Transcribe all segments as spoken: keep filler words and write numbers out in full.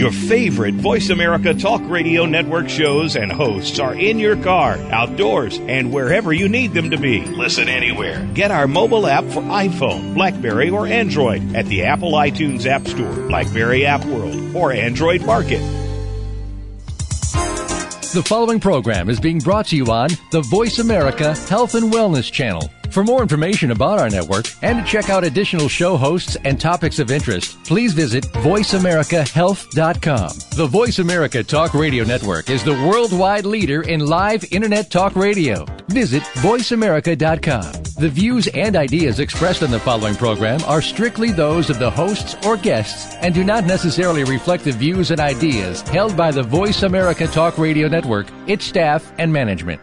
Your favorite Voice America Talk Radio Network shows and hosts are in your car, outdoors, and wherever you need them to be. Listen anywhere. Get our mobile app for iPhone, BlackBerry, or Android at the Apple iTunes App Store, BlackBerry App World, or Android Market. The following program is being brought to you on the Voice America Health and Wellness Channel. For more information about our network and to check out additional show hosts and topics of interest, please visit voice america health dot com. The Voice America Talk Radio Network is the worldwide leader in live Internet talk radio. Visit voice america dot com. The views and ideas expressed on the following program are strictly those of the hosts or guests and do not necessarily reflect the views and ideas held by the Voice America Talk Radio Network, its staff, and management.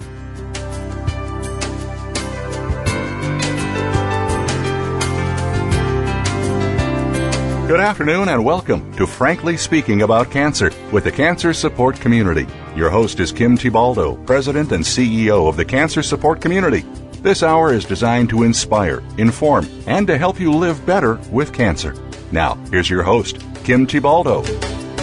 Good afternoon and welcome to Frankly Speaking About Cancer with the Cancer Support Community. Your host is Kim Thiboldeaux, President and C E O of the Cancer Support Community. This hour is designed to inspire, inform, and to help you live better with cancer. Now, here's your host, Kim Thiboldeaux.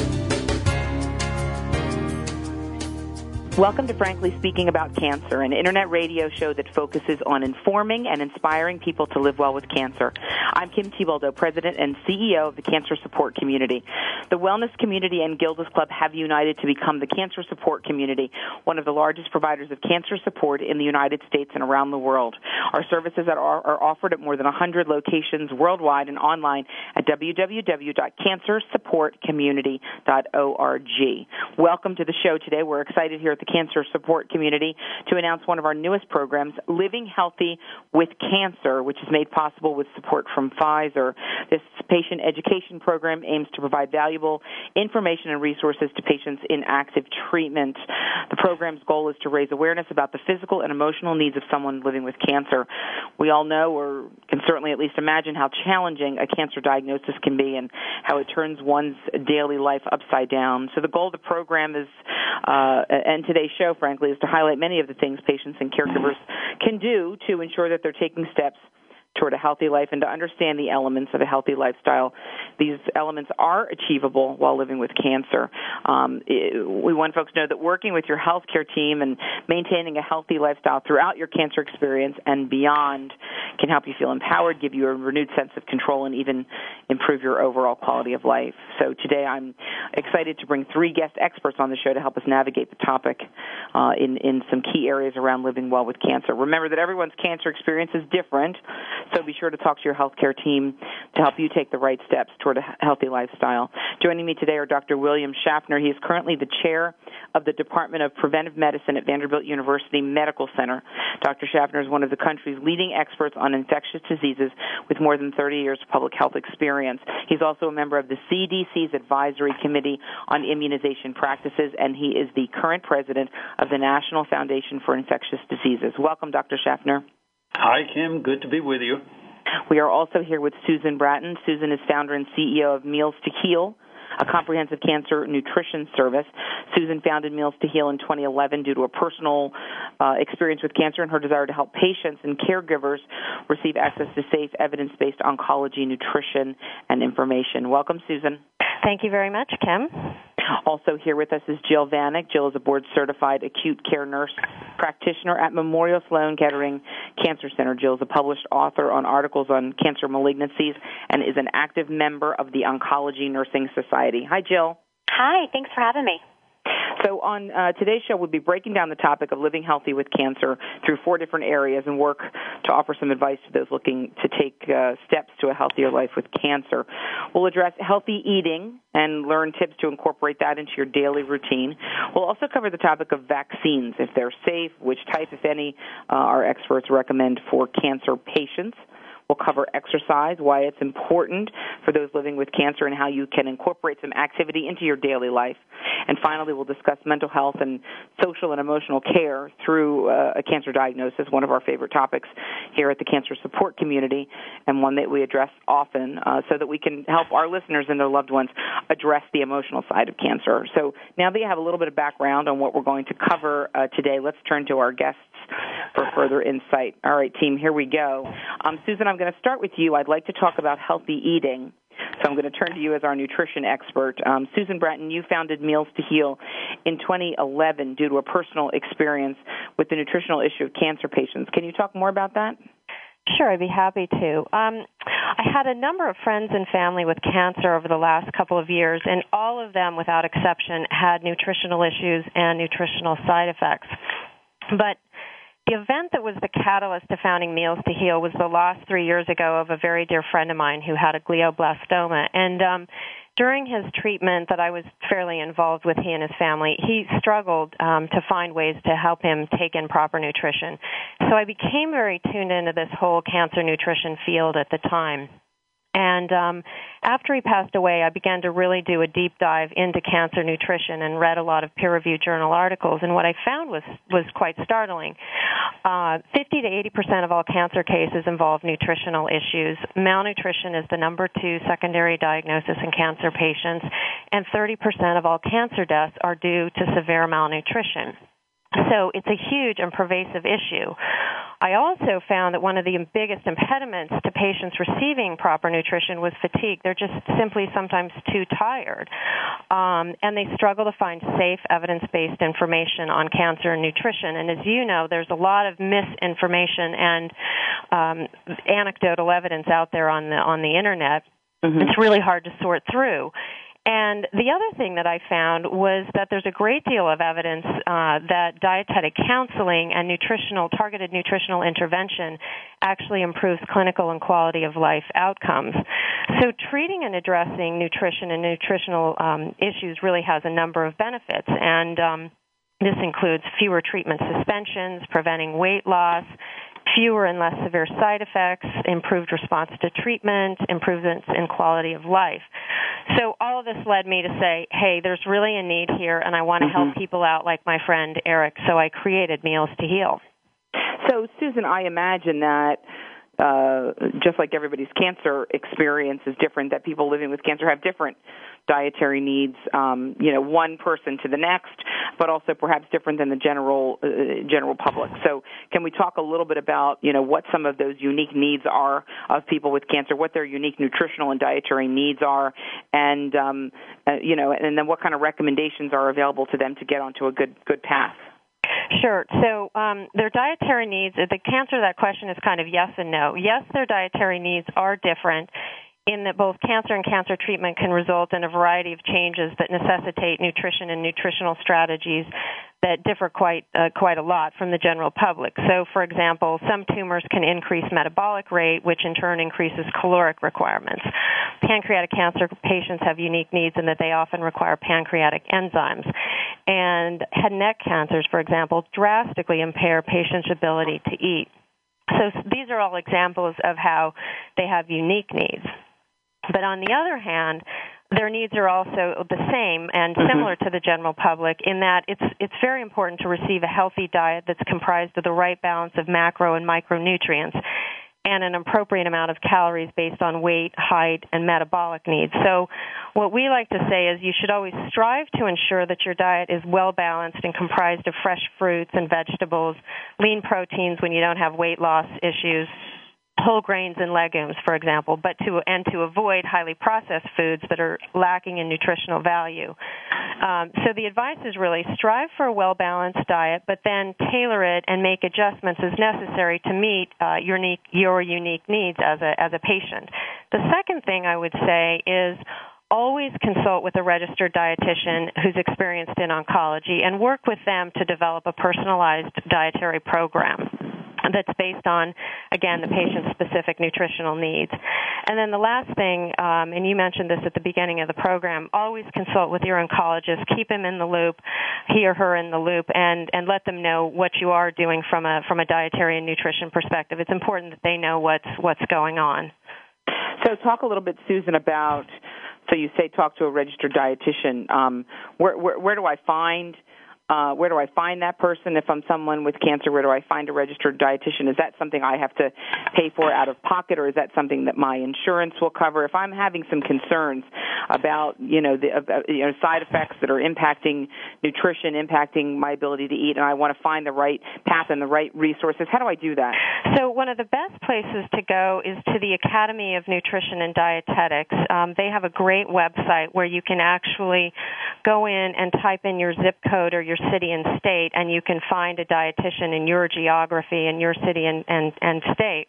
Welcome to Frankly Speaking About Cancer, an internet radio show that focuses on informing and inspiring people to live well with cancer. I'm Kim Thiboldeaux, President and C E O of the Cancer Support Community. The wellness community and Gilda's Club have united to become the Cancer Support Community, one of the largest providers of cancer support in the United States and around the world. Our services are, are offered at more than one hundred locations worldwide and online at w w w dot cancer support community dot org. Welcome to the show today. We're excited here at the Cancer Support Community to announce one of our newest programs, Living Healthy with Cancer, which is made possible with support from Pfizer. This patient education program aims to provide valuable information and resources to patients in active treatment. The program's goal is to raise awareness about the physical and emotional needs of someone living with cancer. We all know, or can certainly at least imagine, how challenging a cancer diagnosis can be and how it turns one's daily life upside down. So the goal of the program is, uh, and today's show, frankly, is to highlight many of the things patients and caregivers can do to ensure that they're taking steps toward a healthy life and to understand the elements of a healthy lifestyle. These elements are achievable while living with cancer. Um, it, we want folks to know that working with your healthcare team and maintaining a healthy lifestyle throughout your cancer experience and beyond can help you feel empowered, give you a renewed sense of control, and even improve your overall quality of life. So today I'm excited to bring three guest experts on the show to help us navigate the topic uh, in, in some key areas around living well with cancer. Remember that everyone's cancer experience is different, so be sure to talk to your healthcare team to help you take the right steps toward a healthy lifestyle. Joining me today are Doctor William Schaffner. He is currently the chair of the Department of Preventive Medicine at Vanderbilt University Medical Center. Doctor Schaffner is one of the country's leading experts on infectious diseases with more than thirty years of public health experience. He's also a member of the C D C's Advisory Committee on Immunization Practices, and he is the current president of the National Foundation for Infectious Diseases. Welcome, Doctor Schaffner. Hi, Kim. Good to be with you. We are also here with Susan Bratton. Susan is founder and C E O of Meals to Heal, a comprehensive cancer nutrition service. Susan founded Meals to Heal in twenty eleven due to a personal uh, experience with cancer and her desire to help patients and caregivers receive access to safe, evidence-based oncology, nutrition, and information. Welcome, Susan. Thank you very much, Kim. Also here with us is Jill Vanek. Jill is a board-certified acute care nurse practitioner at Memorial Sloan Kettering Cancer Center. Jill is a published author on articles on cancer malignancies and is an active member of the Oncology Nursing Society. Hi, Jill. Hi. Thanks for having me. So on uh, today's show, we'll be breaking down the topic of living healthy with cancer through four different areas and work to offer some advice to those looking to take uh, steps to a healthier life with cancer. We'll address healthy eating and learn tips to incorporate that into your daily routine. We'll also cover the topic of vaccines, if they're safe, which type, if any, uh, our experts recommend for cancer patients. We'll cover exercise, why it's important for those living with cancer, and how you can incorporate some activity into your daily life. And finally, we'll discuss mental health and social and emotional care through uh, a cancer diagnosis, one of our favorite topics here at the Cancer Support Community, and one that we address often uh, so that we can help our listeners and their loved ones address the emotional side of cancer. So now that you have a little bit of background on what we're going to cover uh, today, let's turn to our guests for further insight. All right, team, here we go. Um, Susan, I'm going to start with you. I'd like to talk about healthy eating. So I'm going to turn to you as our nutrition expert. Um, Susan Bratton, you founded Meals to Heal in twenty eleven due to a personal experience with the nutritional issue of cancer patients. Can you talk more about that? Sure, I'd be happy to. Um, I had a number of friends and family with cancer over the last couple of years, and all of them, without exception, had nutritional issues and nutritional side effects. But the event that was the catalyst to founding Meals to Heal was the loss three years ago of a very dear friend of mine who had a glioblastoma. And um, during his treatment that I was fairly involved with, he and his family, he struggled um, to find ways to help him take in proper nutrition. So I became very tuned into this whole cancer nutrition field at the time. And um, after he passed away, I began to really do a deep dive into cancer nutrition and read a lot of peer-reviewed journal articles. And what I found was, was quite startling. Uh, fifty to eighty percent of all cancer cases involve nutritional issues. Malnutrition is the number two secondary diagnosis in cancer patients, and thirty percent of all cancer deaths are due to severe malnutrition. So it's a huge and pervasive issue. I also found that one of the biggest impediments to patients receiving proper nutrition was fatigue. They're just simply sometimes too tired, um, and they struggle to find safe, evidence-based information on cancer and nutrition. And as you know, there's a lot of misinformation and um, anecdotal evidence out there on the on the internet. Mm-hmm. It's really hard to sort through. And the other thing that I found was that there's a great deal of evidence uh, that dietetic counseling and nutritional, targeted nutritional intervention actually improves clinical and quality of life outcomes. So treating and addressing nutrition and nutritional um, issues really has a number of benefits. And um, this includes fewer treatment suspensions, preventing weight loss, fewer and less severe side effects, improved response to treatment, improvements in quality of life. So all of this led me to say, hey, there's really a need here, and I want to mm-hmm. help people out like my friend Eric, so I created Meals to Heal. So, Susan, I imagine that uh, just like everybody's cancer experience is different, that people living with cancer have different dietary needs, um, you know, one person to the next, but also perhaps different than the general uh, general public. So can we talk a little bit about, you know, what some of those unique needs are of people with cancer, what their unique nutritional and dietary needs are, and, um, uh, you know, and then what kind of recommendations are available to them to get onto a good good path? Sure. So um, their dietary needs, the answer to that question is kind of yes and no. Yes, their dietary needs are different in that both cancer and cancer treatment can result in a variety of changes that necessitate nutrition and nutritional strategies that differ quite uh, quite a lot from the general public. So, for example, some tumors can increase metabolic rate, which in turn increases caloric requirements. Pancreatic cancer patients have unique needs in that they often require pancreatic enzymes. And head and neck cancers, for example, drastically impair patients' ability to eat. So these are all examples of how they have unique needs. But on the other hand, their needs are also the same and similar mm-hmm. to the general public in that it's it's very important to receive a healthy diet that's comprised of the right balance of macro and micronutrients and an appropriate amount of calories based on weight, height, and metabolic needs. So what we like to say is you should always strive to ensure that your diet is well-balanced and comprised of fresh fruits and vegetables, lean proteins when you don't have weight loss issues, whole grains and legumes, for example, but to and to avoid highly processed foods that are lacking in nutritional value. Um, so the advice is really strive for a well-balanced diet, but then tailor it and make adjustments as necessary to meet uh, your unique your unique needs as a as a patient. The second thing I would say is always consult with a registered dietitian who's experienced in oncology and work with them to develop a personalized dietary program that's based on, again, the patient's specific nutritional needs. And then the last thing, um, and you mentioned this at the beginning of the program, always consult with your oncologist. Keep him in the loop, he or her in the loop, and, and let them know what you are doing from a from a dietary and nutrition perspective. It's important that they know what's what's going on. So talk a little bit, Susan, about, so you say talk to a registered dietitian. Um, where, where, where do I find Uh, where do I find that person? If I'm someone with cancer, where do I find a registered dietitian? Is that something I have to pay for out of pocket, or is that something that my insurance will cover? If I'm having some concerns about, you know, the uh, you know side effects that are impacting nutrition, impacting my ability to eat, and I want to find the right path and the right resources, how do I do that? So one of the best places to go is to the Academy of Nutrition and Dietetics. Um, they have a great website where you can actually go in and type in your zip code or your city and state, and you can find a dietitian in your geography, in your city and, and, and state.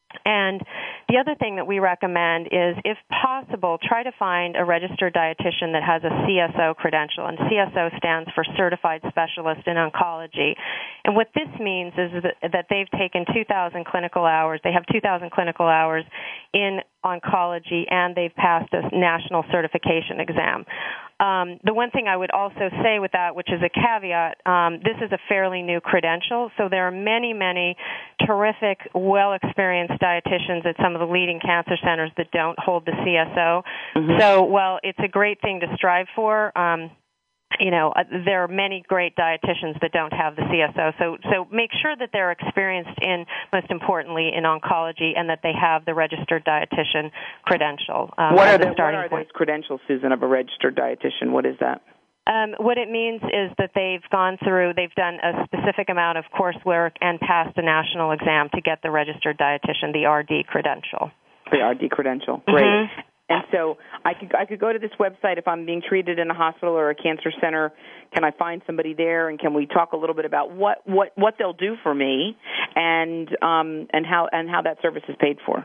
And the other thing that we recommend is, if possible, try to find a registered dietitian that has a C S O credential, and C S O stands for Certified Specialist in Oncology. And what this means is that, that they've taken two thousand clinical hours, they have two thousand clinical hours in oncology, and they've passed a national certification exam. Um, the one thing I would also say with that, which is a caveat, um, this is a fairly new credential, so there are many, many terrific, well-experienced dietitians at some of the leading cancer centers that don't hold the C S O. Mm-hmm. So while it's a great thing to strive for, um, you know, uh, there are many great dietitians that don't have the C S O. So, so make sure that they're experienced in, most importantly, in oncology, and that they have the registered dietitian credential. Um, what are, the, what are those credentials, Susan, of a registered dietitian? What is that? Um, what it means is that they've gone through, they've done a specific amount of coursework and passed a national exam to get the registered dietitian, the R D credential. The R D credential. Great. Mm-hmm. And so I could I could go to this website if I'm being treated in a hospital or a cancer center. Can I find somebody there, and can we talk a little bit about what, what, what they'll do for me, and um, and how and how that service is paid for?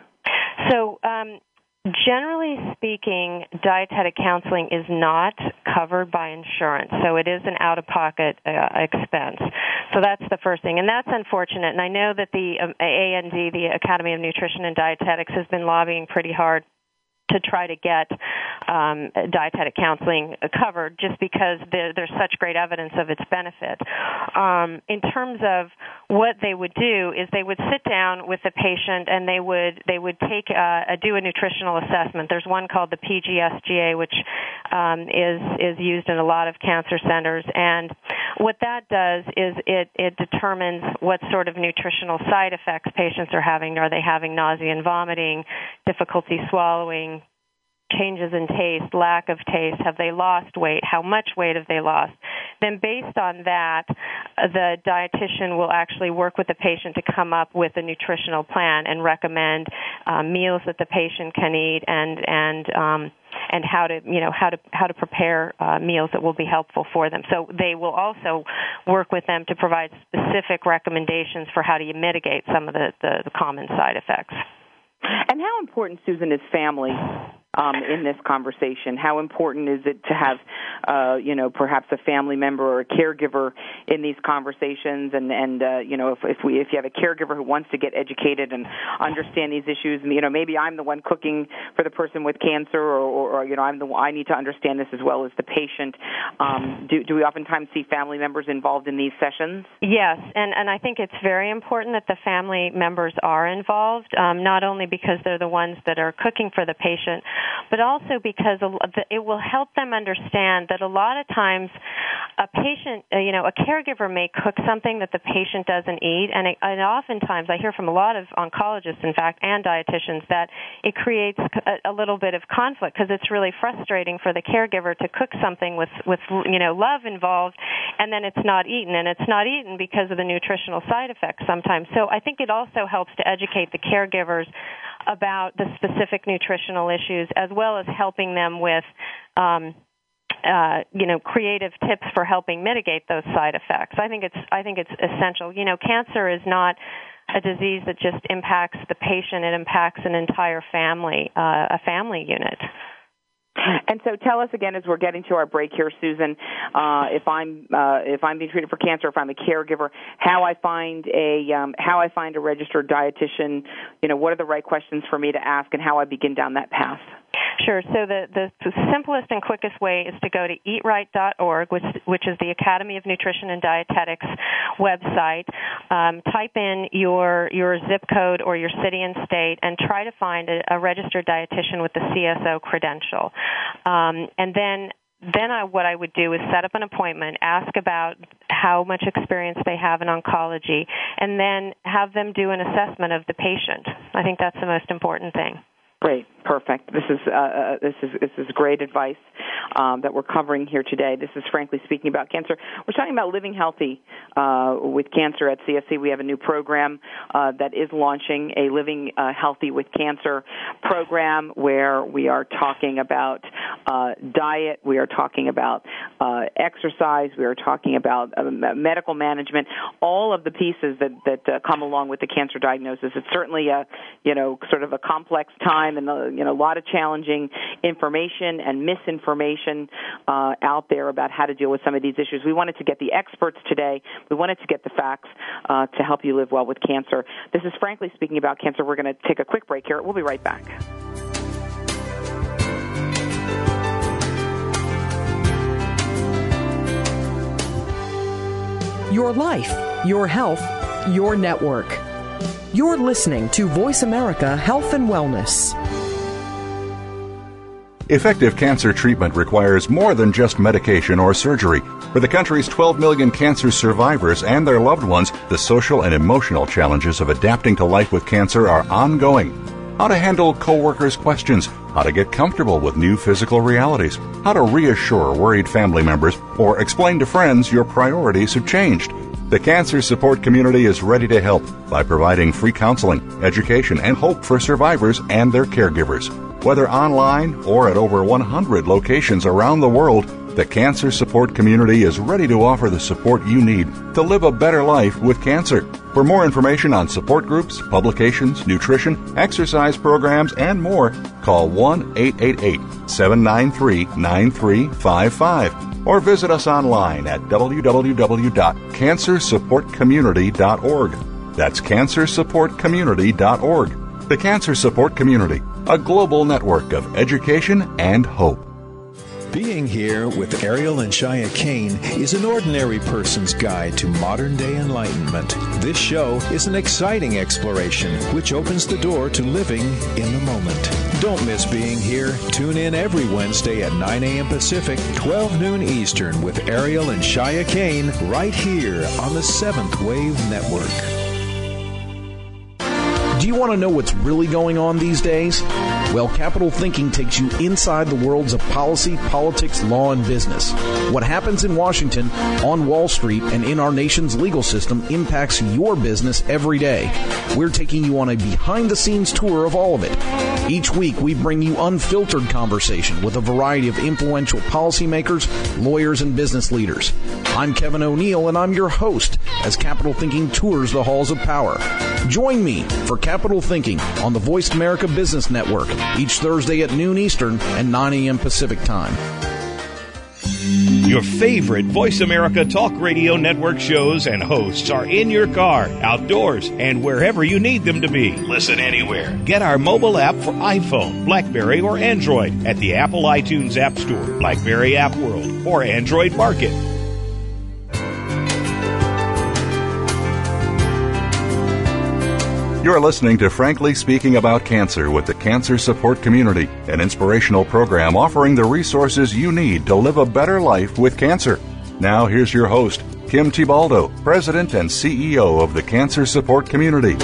So um, generally speaking, dietetic counseling is not covered by insurance, so it is an out-of-pocket uh, expense. So that's the first thing, and that's unfortunate. And I know that the um, A N D, the Academy of Nutrition and Dietetics, has been lobbying pretty hard to try to get um, dietetic counseling covered, just because there, there's such great evidence of its benefit. Um, in terms of what they would do, is they would sit down with the patient and they would they would take uh, a, do a nutritional assessment. There's one called the P G S G A, which um, is is used in a lot of cancer centers, and what that does is it it determines what sort of nutritional side effects patients are having. Are they having nausea and vomiting, difficulty swallowing, changes in taste, lack of taste? Have they lost weight? How much weight have they lost? Then based on that, the dietitian will actually work with the patient to come up with a nutritional plan and recommend uh, meals that the patient can eat, and and um, and how to you know how to how to prepare uh, meals that will be helpful for them. So they will also work with them to provide specific recommendations for how do you mitigate some of the, the, the common side effects. And how important, Susan, is family um, in this conversation? How important is it to have, uh, you know, perhaps a family member or a caregiver in these conversations? And, and uh, you know, if, if we if you have a caregiver who wants to get educated and understand these issues, you know, maybe I'm the one cooking for the person with cancer, or, or, or you know, I'm the I need to understand this as well as the patient. Um, do, do we oftentimes see family members involved in these sessions? Yes, and, and I think it's very important that the family members are involved, um, not only because they're the ones that are cooking for the patient, but also because it will help them understand that a lot of times a patient, you know, a caregiver may cook something that the patient doesn't eat, and, it, and oftentimes I hear from a lot of oncologists, in fact, and dietitians, that it creates a, a little bit of conflict, because it's really frustrating for the caregiver to cook something with, with, you know, love involved, and then it's not eaten, and it's not eaten because of the nutritional side effects sometimes. So I think it also helps to educate the caregivers about the specific nutritional issues, as well as helping them with, um, uh, you know, creative tips for helping mitigate those side effects. I think it's I think it's essential. You know, cancer is not a disease that just impacts the patient; it impacts an entire family, uh, a family unit. And so, tell us again, as we're getting to our break here, Susan, uh, if I'm uh, if I'm being treated for cancer, if I'm a caregiver, how I find a um, how I find a registered dietitian. You know, what are the right questions for me to ask, and how I begin down that path? Sure. So the, the, the simplest and quickest way is to go to eat right dot org, which, which is the Academy of Nutrition and Dietetics website. Um, type in your your zip code or your city and state, and try to find a, a registered dietitian with the C S O credential. Um, and then then I, what I would do is set up an appointment, ask about how much experience they have in oncology, and then have them do an assessment of the patient. I think that's the most important thing. Great, perfect. This is uh, this is this is great advice um, that we're covering here today. This is Frankly Speaking About Cancer. We're talking about living healthy uh, with cancer at C S C. We have a new program uh, that is launching, a Living uh, Healthy with Cancer program, where we are talking about uh, diet, we are talking about uh, exercise, we are talking about uh, medical management, all of the pieces that that uh, come along with the cancer diagnosis. It's certainly a you know sort of a complex time, and uh, you know a lot of challenging information and misinformation uh, out there about how to deal with some of these issues. We wanted to get the experts today. We wanted to get the facts uh, to help you live well with cancer. This is Frankly Speaking About Cancer. We're going to take a quick break here. We'll be right back. Your life, your health, your network. You're listening to Voice America Health and Wellness. Effective cancer treatment requires more than just medication or surgery. For the country's twelve million cancer survivors and their loved ones, the social and emotional challenges of adapting to life with cancer are ongoing. How to handle coworkers' questions, how to get comfortable with new physical realities, how to reassure worried family members, or explain to friends your priorities have changed. The cancer support community is ready to help by providing free counseling, education, and hope for survivors and their caregivers. Whether online or at over one hundred locations around the world, the cancer support community is ready to offer the support you need to live a better life with cancer. For more information on support groups, publications, nutrition, exercise programs, and more, call one eight eight eight, seven nine three, nine three five five or visit us online at w w w dot cancer support community dot org. That's cancer support community dot org. The Cancer Support Community, a global network of education and hope. Being Here with Ariel and Shia Kane is an ordinary person's guide to modern-day enlightenment. This show is an exciting exploration which opens the door to living in the moment. Don't miss Being Here. Tune in every Wednesday at nine a.m. Pacific, twelve noon Eastern with Ariel and Shia Kane right here on the Seventh Wave Network. Do you want to know what's really going on these days? Well, Capital Thinking takes you inside the worlds of policy, politics, law, and business. What happens in Washington, on Wall Street, and in our nation's legal system impacts your business every day. We're taking you on a behind-the-scenes tour of all of it. Each week, we bring you unfiltered conversation with a variety of influential policymakers, lawyers, and business leaders. I'm Kevin O'Neill, and I'm your host as Capital Thinking tours the halls of power. Join me for Capital Thinking on the Voice America Business Network each Thursday at noon Eastern and nine a.m. Pacific Time. Your favorite Voice America Talk Radio Network shows and hosts are in your car, outdoors, and wherever you need them to be. Listen anywhere. Get our mobile app for iPhone, BlackBerry, or Android at the Apple iTunes App Store, BlackBerry App World, or Android Market. You're listening to Frankly Speaking About Cancer with the Cancer Support Community, an inspirational program offering the resources you need to live a better life with cancer. Now here's your host, Kim Thiboldeaux, President and C E O of the Cancer Support Community.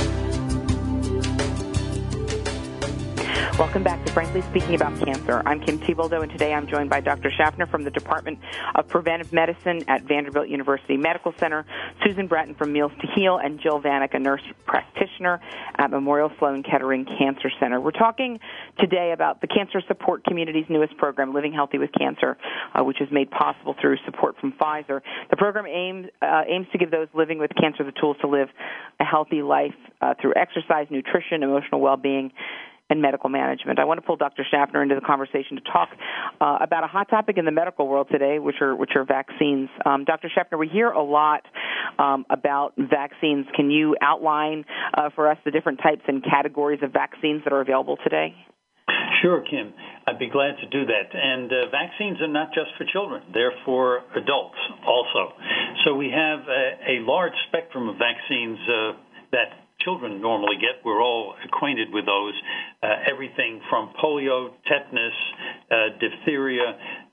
Welcome back to Frankly Speaking About Cancer. I'm Kim Thiboldeaux, and today I'm joined by Doctor Schaffner from the Department of Preventive Medicine at Vanderbilt University Medical Center, Susan Bratton from Meals to Heal, and Jill Vanek, a nurse practitioner at Memorial Sloan Kettering Cancer Center. We're talking today about the Cancer Support Community's newest program, Living Healthy with Cancer, uh, which is made possible through support from Pfizer. The program aims, uh, aims to give those living with cancer the tools to live a healthy life uh, through exercise, nutrition, emotional well-being, and medical management. I want to pull Doctor Schaffner into the conversation to talk uh, about a hot topic in the medical world today, which are which are vaccines. Um, Doctor Schaffner, we hear a lot um, about vaccines. Can you outline uh, for us the different types and categories of vaccines that are available today? Sure, Kim. I'd be glad to do that. And uh, vaccines are not just for children. They're for adults also. So we have a, a large spectrum of vaccines uh, that children normally get. We're all acquainted with those. Uh, everything from polio, tetanus, uh, diphtheria,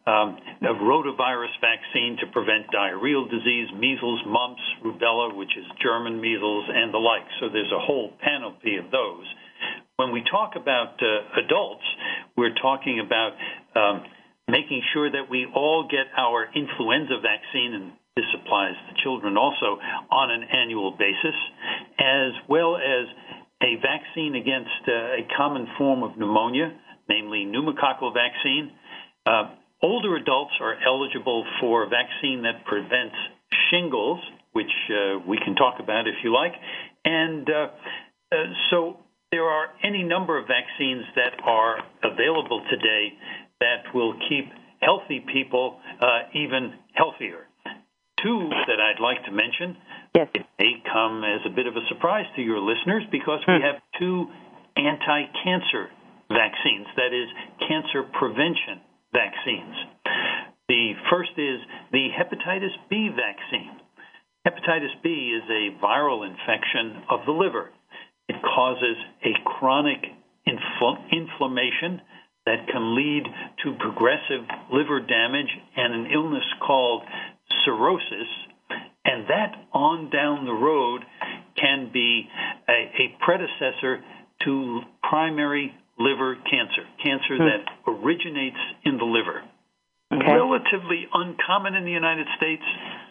um, a rotavirus vaccine to prevent diarrheal disease, measles, mumps, rubella, which is German measles, and the like. So there's a whole panoply of those. When we talk about uh, adults, we're talking about um, making sure that we all get our influenza vaccine, and this applies to children also, on an annual basis, as well as a vaccine against uh, a common form of pneumonia, namely pneumococcal vaccine. Uh, older adults are eligible for a vaccine that prevents shingles, which uh, we can talk about if you like. And uh, uh, so there are any number of vaccines that are available today that will keep healthy people uh, even healthier. Two that I'd like to mention. Yes. It may come as a bit of a surprise to your listeners because we have two anti-cancer vaccines, that is, cancer prevention vaccines. The first is the hepatitis B vaccine. Hepatitis B is a viral infection of the liver. It causes a chronic infl- inflammation that can lead to progressive liver damage and an illness called cirrhosis, and that on down the road can be a, a predecessor to primary liver cancer, cancer hmm. that originates in the liver. Okay. Relatively uncommon in the United States,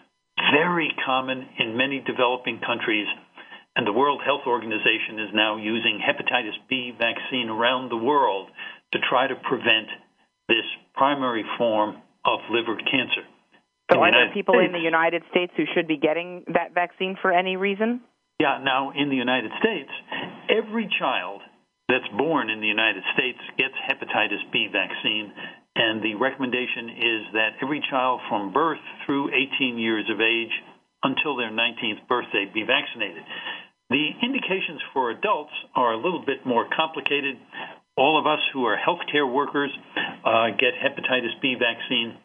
very common in many developing countries, and the World Health Organization is now using hepatitis B vaccine around the world to try to prevent this primary form of liver cancer. So are there people States, in the United States who should be getting that vaccine for any reason? Yeah, now in the United States, every child that's born in the United States gets hepatitis B vaccine, and the recommendation is that every child from birth through eighteen years of age until their nineteenth birthday be vaccinated. The indications for adults are a little bit more complicated. All of us who are healthcare workers uh, get hepatitis B vaccine.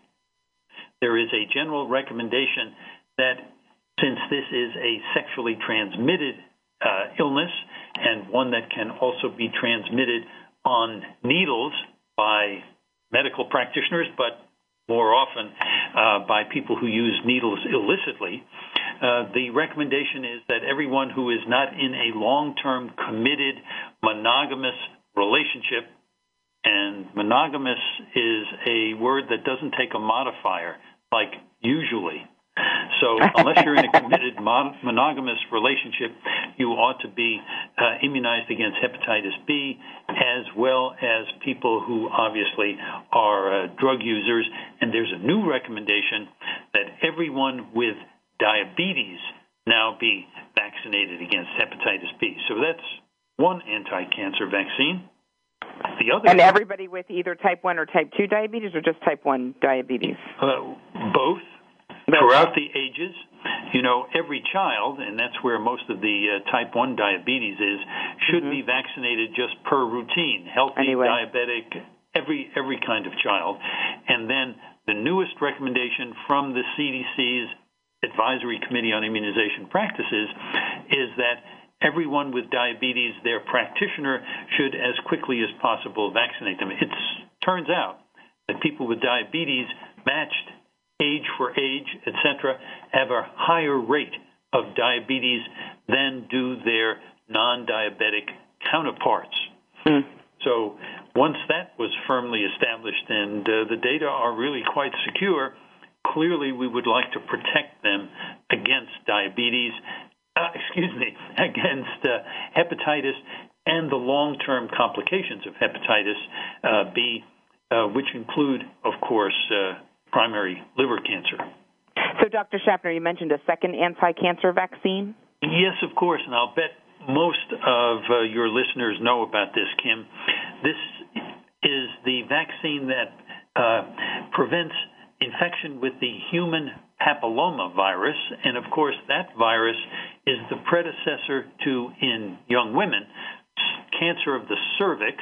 There is a general recommendation that since this is a sexually transmitted uh, illness and one that can also be transmitted on needles by medical practitioners, but more often uh, by people who use needles illicitly, uh, the recommendation is that everyone who is not in a long-term committed monogamous relationship, and monogamous is a word that doesn't take a modifier, like usually. So unless you're in a committed mon- monogamous relationship, you ought to be uh, immunized against hepatitis B, as well as people who obviously are uh, drug users. And there's a new recommendation that everyone with diabetes now be vaccinated against hepatitis B. So that's one anti-cancer vaccine. The other and everybody with either type one or type two diabetes, or just type one diabetes? Uh, both. Throughout the ages, you know, every child, and that's where most of the uh, type one diabetes is, should mm-hmm. be vaccinated just per routine, healthy, anyway. diabetic, every every kind of child. And then the newest recommendation from the C D C's Advisory Committee on Immunization Practices is that everyone with diabetes, their practitioner, should as quickly as possible vaccinate them. It turns out that people with diabetes matched age for age, et cetera, have a higher rate of diabetes than do their non-diabetic counterparts. Mm. So once that was firmly established and uh, the data are really quite secure, clearly we would like to protect them against diabetes, uh, excuse me, against uh, hepatitis and the long-term complications of hepatitis uh, B, uh, which include, of course, uh, primary liver cancer. So, Doctor Schaffner, you mentioned a second anti-cancer vaccine? Yes, of course, and I'll bet most of uh, your listeners know about this, Kim. This is the vaccine that uh, prevents infection with the human papilloma virus, and of course that virus is the predecessor to, in young women, cancer of the cervix,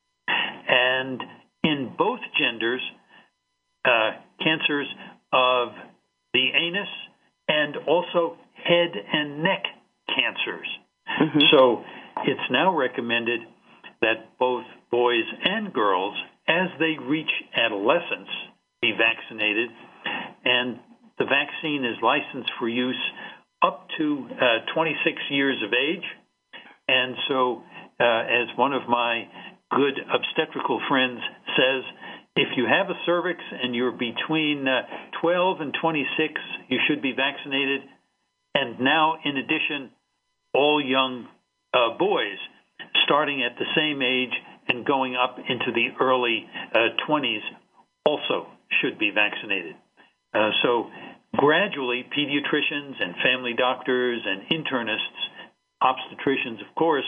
and in both genders, Uh, cancers of the anus and also head and neck cancers. Mm-hmm. So it's now recommended that both boys and girls, as they reach adolescence, be vaccinated, and the vaccine is licensed for use up to uh, twenty-six years of age. And so, uh, as one of my good obstetrical friends says, if you have a cervix and you're between uh, twelve and twenty-six, you should be vaccinated. And now, in addition, all young uh, boys starting at the same age and going up into the early uh, twenties also should be vaccinated. Uh, so gradually, pediatricians and family doctors and internists, obstetricians, of course,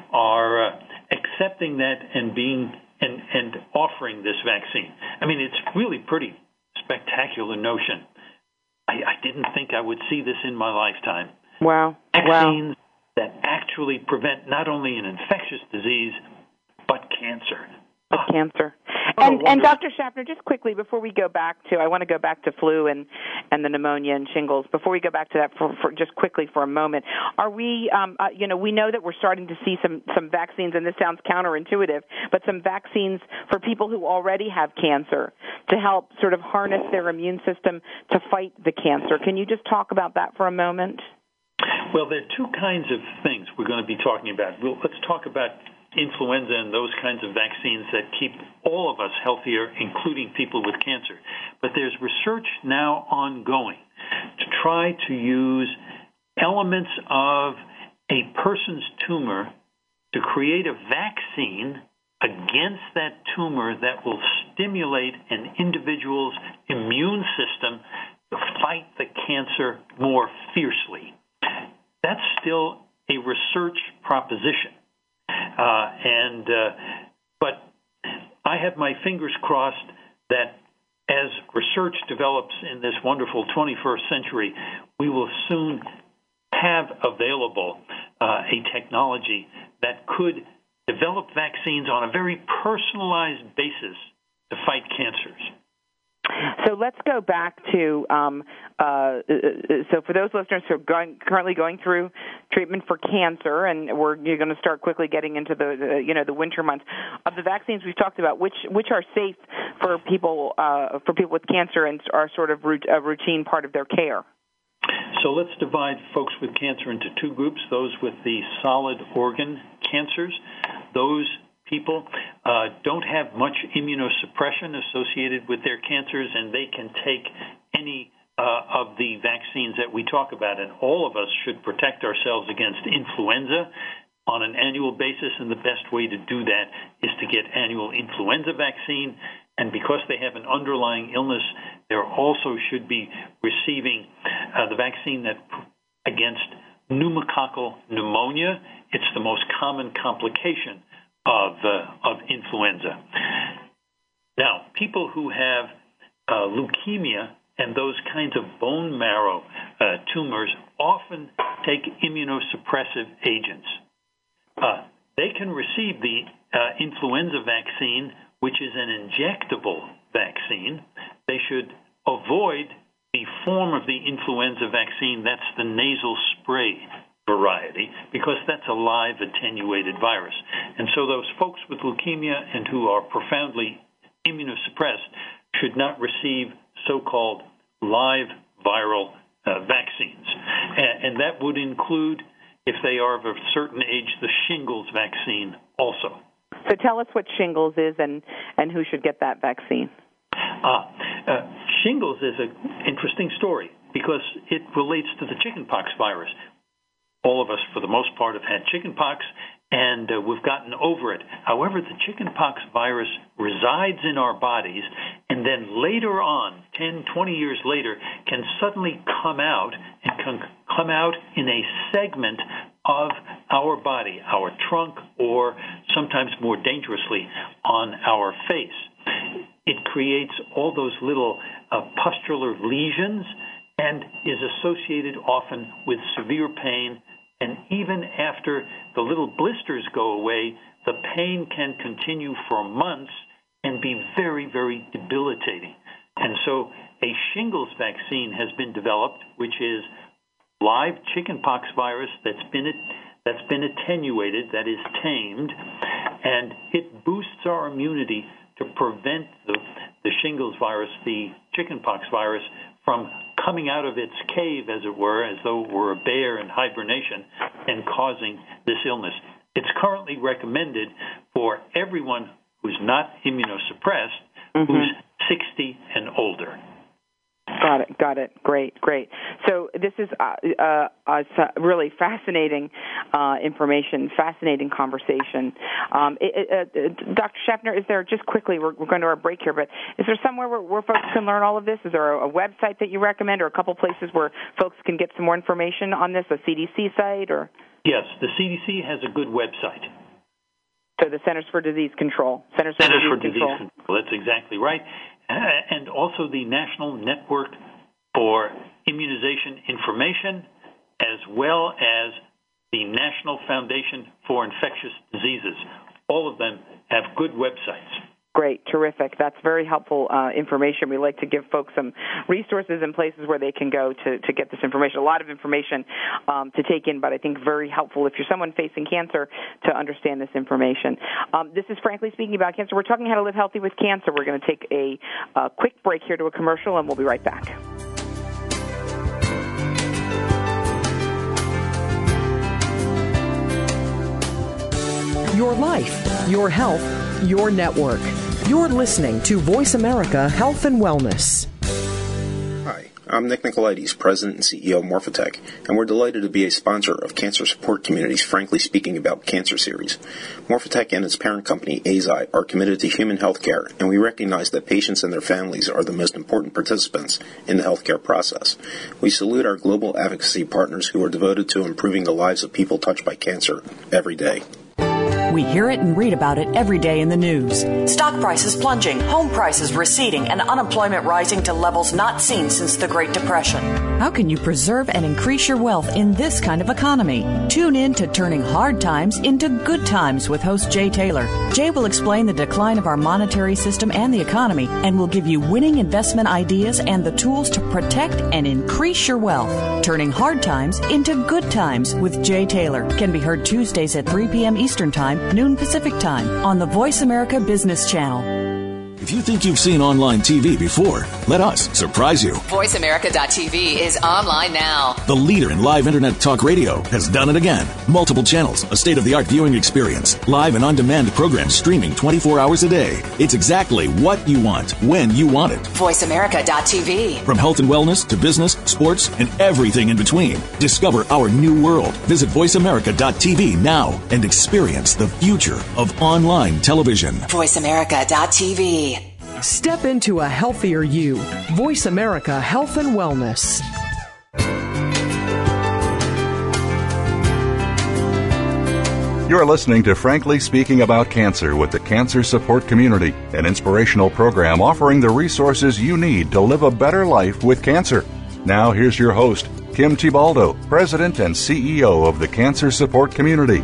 are uh, accepting that and being and, and offering this vaccine. I mean, it's really pretty spectacular notion. I, I didn't think I would see this in my lifetime. Wow. Vaccines wow. that actually prevent not only an infectious disease, but cancer. But ah. cancer. And, and Doctor Schaffner, just quickly before we go back to, I want to go back to flu and, and the pneumonia and shingles. Before we go back to that, for, for just quickly for a moment, are we, um, uh, you know, we know that we're starting to see some, some vaccines, and this sounds counterintuitive, but some vaccines for people who already have cancer to help sort of harness their immune system to fight the cancer. Can you just talk about that for a moment? Well, there are two kinds of things we're going to be talking about. We'll, let's talk about influenza and those kinds of vaccines that keep all of us healthier, including people with cancer. But there's research now ongoing to try to use elements of a person's tumor to create a vaccine against that tumor that will stimulate an individual's immune system to fight the cancer more fiercely. That's still a research proposition. Uh, and uh, but I have my fingers crossed that as research develops in this wonderful twenty-first century, we will soon have available uh, a technology that could develop vaccines on a very personalized basis to fight cancers. So let's go back to, um, uh, so for those listeners who are going, currently going through treatment for cancer, and we're you're going to start quickly getting into the, the, you know, the winter months, of the vaccines we've talked about, which which are safe for people uh, for people with cancer and are sort of a routine part of their care? So let's divide folks with cancer into two groups, those with the solid organ cancers. Those people uh, don't have much immunosuppression associated with their cancers, and they can take any uh, of the vaccines that we talk about. And all of us should protect ourselves against influenza on an annual basis, and the best way to do that is to get annual influenza vaccine. And because they have an underlying illness, they also should be receiving uh, the vaccine that against pneumococcal pneumonia. It's the most common complication of uh, of influenza. Now, people who have uh, leukemia and those kinds of bone marrow uh, tumors often take immunosuppressive agents. Uh, they can receive the uh, influenza vaccine, which is an injectable vaccine. They should avoid the form of the influenza vaccine, that's the nasal spray variety, because that's a live attenuated virus. And so those folks with leukemia and who are profoundly immunosuppressed should not receive so-called live viral uh, vaccines. And, and that would include, if they are of a certain age, the shingles vaccine also. So tell us what shingles is and, and who should get that vaccine. Uh, uh, shingles is an interesting story because it relates to the chickenpox virus. All of us, for the most part, have had chickenpox, and uh, we've gotten over it. However, the chickenpox virus resides in our bodies, and then later on, ten, twenty years later, can suddenly come out and can come out in a segment of our body, our trunk, or sometimes more dangerously, on our face. It creates all those little uh, pustular lesions and is associated often with severe pain. And even after the little blisters go away, the pain can continue for months and be very, very debilitating. And so a shingles vaccine has been developed, which is live chickenpox virus that's been that's been attenuated, that is tamed, and it boosts our immunity to prevent the, the shingles virus, the chickenpox virus, from coming out of its cave, as it were, as though it were a bear in hibernation, and causing this illness. It's currently recommended for everyone who's not immunosuppressed, mm-hmm. who's sixty and older. Got it. Got it. Great. Great. So this is uh, uh, uh, really fascinating uh, information, fascinating conversation. Um, it, it, uh, Doctor Schaffner, is there, just quickly, we're, we're going to our break here, but is there somewhere where, where folks can learn all of this? Is there a, a website that you recommend, or a couple places where folks can get some more information on this, a C D C site? Or Yes, the C D C has a good website. So the Centers for Disease Control. Centers for, Centers Disease, for Disease Control. Control. That's exactly right. And also the National Network for Immunization Information, as well as the National Foundation for Infectious Diseases. All of them have good websites. Great, terrific. That's very helpful uh, information. We like to give folks some resources and places where they can go to, to get this information. A lot of information um, to take in, but I think very helpful if you're someone facing cancer to understand this information. Um, this is Frankly Speaking About Cancer. We're talking how to live healthy with cancer. We're going to take a, a quick break here to a commercial, and we'll be right back. Your life, your health, your network. You're listening to Voice America Health and Wellness. Hi, I'm Nick Nicolaides, President and C E O of Morphotek, and we're delighted to be a sponsor of Cancer Support Community's Frankly Speaking About Cancer series. Morphotek and its parent company, Eisai, are committed to human health care, and we recognize that patients and their families are the most important participants in the healthcare process. We salute our global advocacy partners who are devoted to improving the lives of people touched by cancer every day. We hear it and read about it every day in the news. Stock prices plunging, home prices receding, and unemployment rising to levels not seen since the Great Depression. How can you preserve and increase your wealth in this kind of economy? Tune in to Turning Hard Times into Good Times with host Jay Taylor. Jay will explain the decline of our monetary system and the economy, and will give you winning investment ideas and the tools to protect and increase your wealth. Turning Hard Times into Good Times with Jay Taylor can be heard Tuesdays at three p.m. Eastern Time, noon Pacific Time, on the Voice America Business Channel. If you think you've seen online T V before, let us surprise you. voice america dot t v is online now. The leader in live internet talk radio has done it again. Multiple channels, a state-of-the-art viewing experience, live and on-demand programs streaming twenty-four hours a day. It's exactly what you want, when you want it. voice america dot t v. From health and wellness to business, sports, and everything in between. Discover our new world. Visit voice america dot t v now and experience the future of online television. voice america dot t v. Step into a healthier you. Voice America Health and Wellness. You're listening to Frankly Speaking About Cancer with the Cancer Support Community, an inspirational program offering the resources you need to live a better life with cancer. Now here's your host, Kim Thiboldeaux, President and C E O of the Cancer Support Community.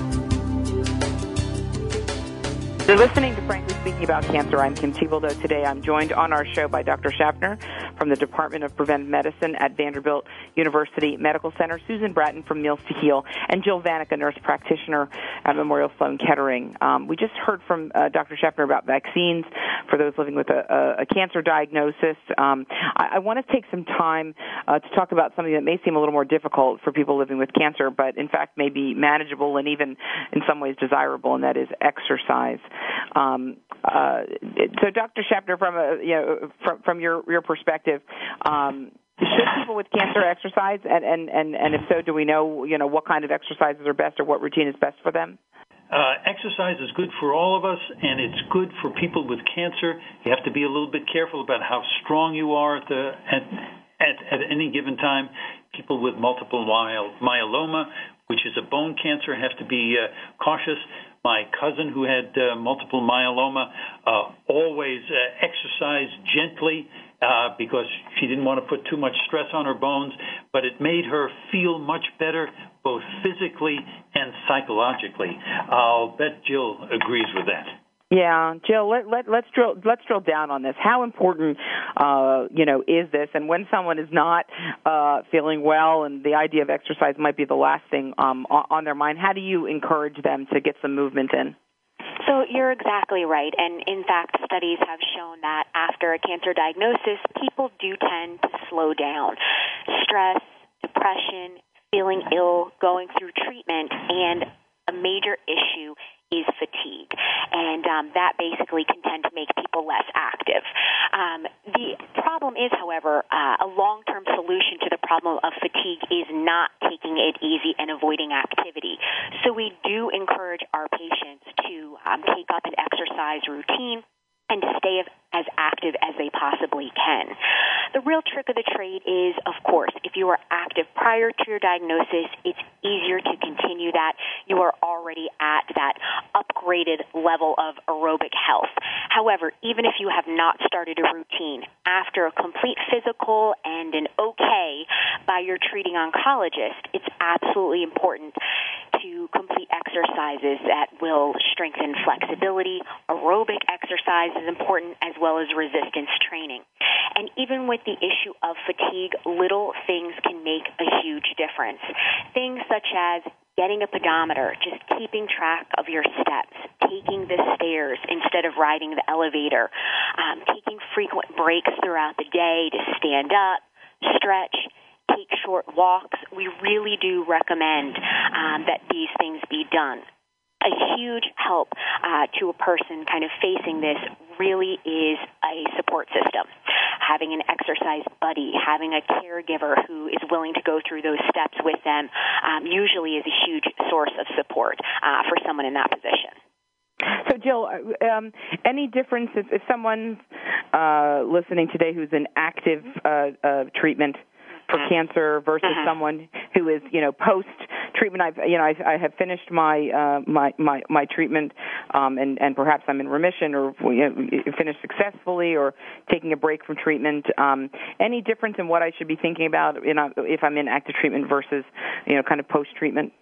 You're listening to Frankly Speaking About Cancer. I'm Kim Thiboldeaux. Today I'm joined on our show by Doctor Schaffner from the Department of Preventive Medicine at Vanderbilt University Medical Center, Susan Bratton from Meals to Heal, and Jill Vanek, a nurse practitioner at Memorial Sloan Kettering. Um, we just heard from uh, Doctor Schaffner about vaccines for those living with a, a, a cancer diagnosis. Um, I, I want to take some time uh, to talk about something that may seem a little more difficult for people living with cancer, but in fact may be manageable and even in some ways desirable, and that is exercise. Um, uh, so, Doctor Schaffner, from a, you know, from, from your your perspective, um, should people with cancer exercise, and, and, and, and if so, do we know you know what kind of exercises are best or what routine is best for them? Uh, exercise is good for all of us, and it's good for people with cancer. You have to be a little bit careful about how strong you are at the at at, at any given time. People with multiple myeloma, which is a bone cancer, have to be uh, cautious. My cousin who had uh, multiple myeloma uh, always uh, exercised gently uh, because she didn't want to put too much stress on her bones, but it made her feel much better both physically and psychologically. I'll bet Jill agrees with that. Yeah, Jill, let, let, let's drill let's drill down on this. How important, uh, you know, is this? And when someone is not uh, feeling well, and the idea of exercise might be the last thing um, on their mind, how do you encourage them to get some movement in? So So you're exactly right. And in fact, studies have shown that after a cancer diagnosis, people do tend to slow down. Stress, depression, feeling ill, going through treatment, and a major issue is fatigue. And um, that basically can tend to make people less active. Um, the problem is, however, uh, a long-term solution to the problem of fatigue is not taking it easy and avoiding activity. So we do encourage our patients to um, take up an exercise routine and to stay as active as they possibly can. The real trick of the trade is, of course, if you are active prior to your diagnosis, it's easier to continue that. You are already at that upgraded level of aerobic health. However, even if you have not started a routine, after a complete physical and an okay by your treating oncologist, it's absolutely important to complete exercises that will strengthen flexibility. Aerobic exercise is important, as well as resistance training. And even with the issue of fatigue, little things can make a huge difference. Things such as getting a pedometer, just keeping track of your steps, taking the stairs instead of riding the elevator, um, taking frequent breaks throughout the day to stand up, stretch, take short walks. We really do recommend um, that these things be done. A huge help uh, to a person kind of facing this really is a support system. Having an exercise buddy, having a caregiver who is willing to go through those steps with them um, usually is a huge source of support uh, for someone in that position. So, Jill, um, any difference if, if someone's uh, listening today who's in active uh, uh, treatment for cancer versus uh-huh. someone who is, you know, post treatment? I've, you know, I, I have finished my uh, my, my my treatment, um, and and perhaps I'm in remission or you know, finished successfully, or taking a break from treatment. Um, any difference in what I should be thinking about, you know, if I'm in active treatment versus, you know, kind of post treatment?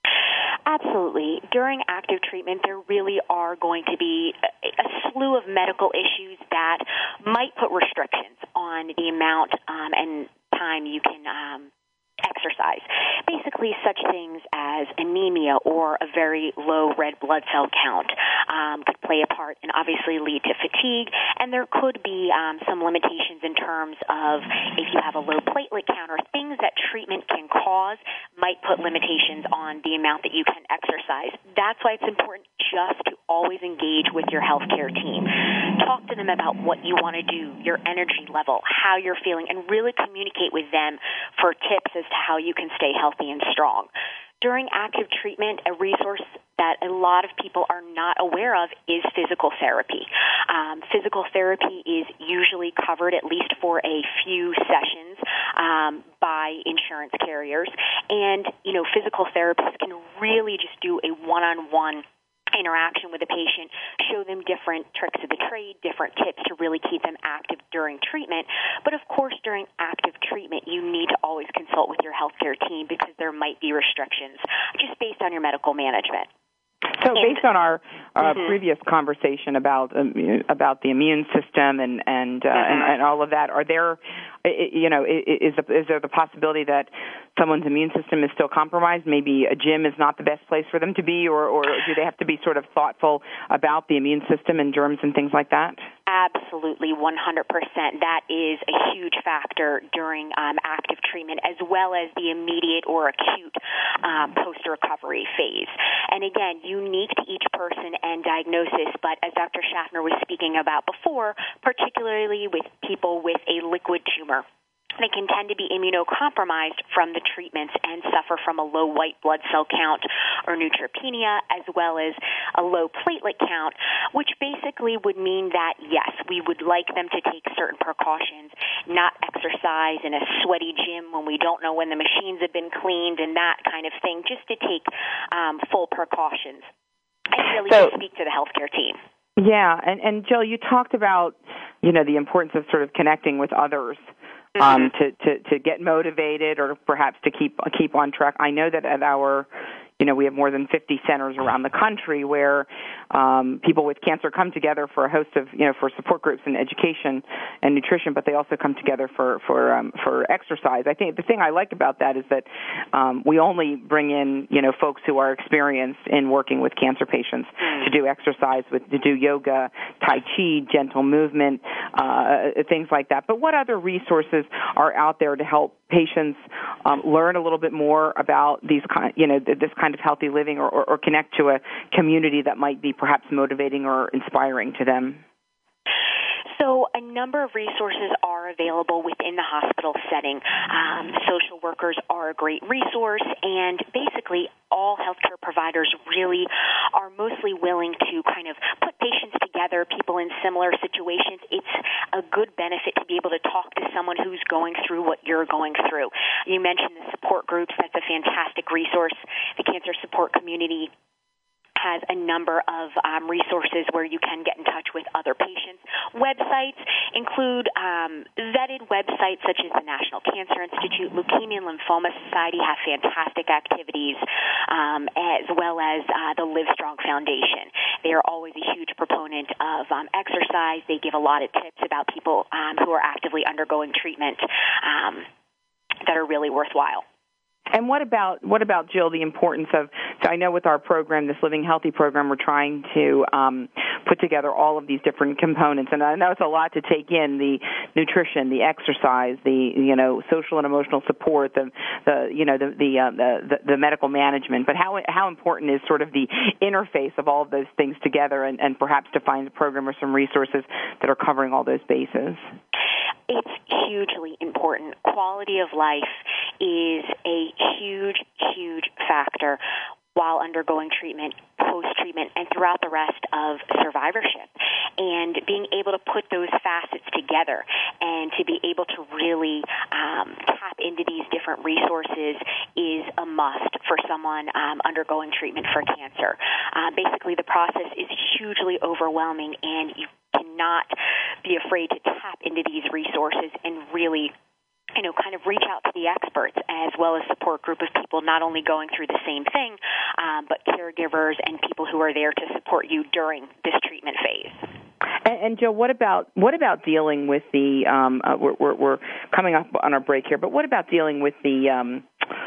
Absolutely. During active treatment, there really are going to be a slew of medical issues that might put restrictions on the amount um, and time you can um, exercise. Basically, such things as anemia or a very low red blood cell count um, could play a part and obviously lead to fatigue. And there could be um, some limitations in terms of if you have a low platelet count or things that treatment can cause might put limitations on the amount that you can exercise. That's why it's important just to always engage with your healthcare team. Talk to them about what you want to do, your energy level, how you're feeling, and really communicate with them for tips as to how you can stay healthy and strong. During active treatment, a resource that a lot of people are not aware of is physical therapy. Um, physical therapy is usually covered at least for a few sessions um, by insurance carriers. And, you know, physical therapists can really just do a one-on-one interaction with the patient, show them different tricks of the trade, different tips to really keep them active during treatment. But of course, during active treatment, you need to always consult with your healthcare team because there might be restrictions just based on your medical management. So based on our uh, mm-hmm. previous conversation about um, about the immune system and and, uh, mm-hmm. and and all of that, are there, you know, is is there the possibility that someone's immune system is still compromised? Maybe a gym is not the best place for them to be, or, or do they have to be sort of thoughtful about the immune system and germs and things like that? Absolutely, one hundred percent. That is a huge factor during um, active treatment, as well as the immediate or acute um, post-recovery phase. And again, unique to each person and diagnosis, but as Doctor Schaffner was speaking about before, particularly with people with a liquid tumor, they can tend to be immunocompromised from the treatments and suffer from a low white blood cell count or neutropenia, as well as a low platelet count, which basically would mean that, yes, we would like them to take certain precautions, not exercise in a sweaty gym when we don't know when the machines have been cleaned and that kind of thing, just to take um, full precautions. And really so, speak to the healthcare team. Yeah, and, and Jill, you talked about, you know, the importance of sort of connecting with others. Um, to, to, to get motivated or perhaps to keep keep on track. I know that at our you know, we have more than fifty centers around the country where um, people with cancer come together for a host of, you know, for support groups and education and nutrition, but they also come together for for um, for exercise. I think the thing I like about that is that um, we only bring in, you know, folks who are experienced in working with cancer patients to do exercise, with to do yoga, Tai Chi, gentle movement, uh, things like that. But what other resources are out there to help patients um, learn a little bit more about these kind, you know, this kind of healthy living, or, or, or connect to a community that might be perhaps motivating or inspiring to them? So a number of resources are available within the hospital setting. Um, social workers are a great resource, and basically all healthcare providers really are mostly willing to kind of put patients together, people in similar situations. It's a good benefit to be able to talk to someone who's going through what you're going through. You mentioned the support groups. That's a fantastic resource. The Cancer Support Community has a number of um, resources where you can get in touch with other patients. Websites include um, vetted websites such as the National Cancer Institute, Leukemia and Lymphoma Society have fantastic activities, um, as well as uh, the Livestrong Foundation. They are always a huge proponent of um, exercise. They give a lot of tips about people um, who are actively undergoing treatment um, that are really worthwhile. And what about, what about, Jill, the importance of, so I know with our program, this Living Healthy program, we're trying to um, put together all of these different components. And I know it's a lot to take in, the nutrition, the exercise, the, you know, social and emotional support, the, the you know, the the, uh, the the medical management. But how how important is sort of the interface of all of those things together, and, and perhaps to find a program or some resources that are covering all those bases? It's hugely important. Quality of life is a huge, huge factor while undergoing treatment, post-treatment, and throughout the rest of survivorship. And being able to put those facets together and to be able to really um, tap into these different resources is a must for someone um, undergoing treatment for cancer. Uh, basically, the process is hugely overwhelming, and you cannot be afraid to tap into these resources and really, you know, kind of reach out to the experts, as well as support group of people not only going through the same thing, um, but caregivers and people who are there to support you during this treatment phase. And, and Joe, what about what about dealing with the? Um, uh, we're, we're, we're coming up on our break here, but what about dealing with the? Um,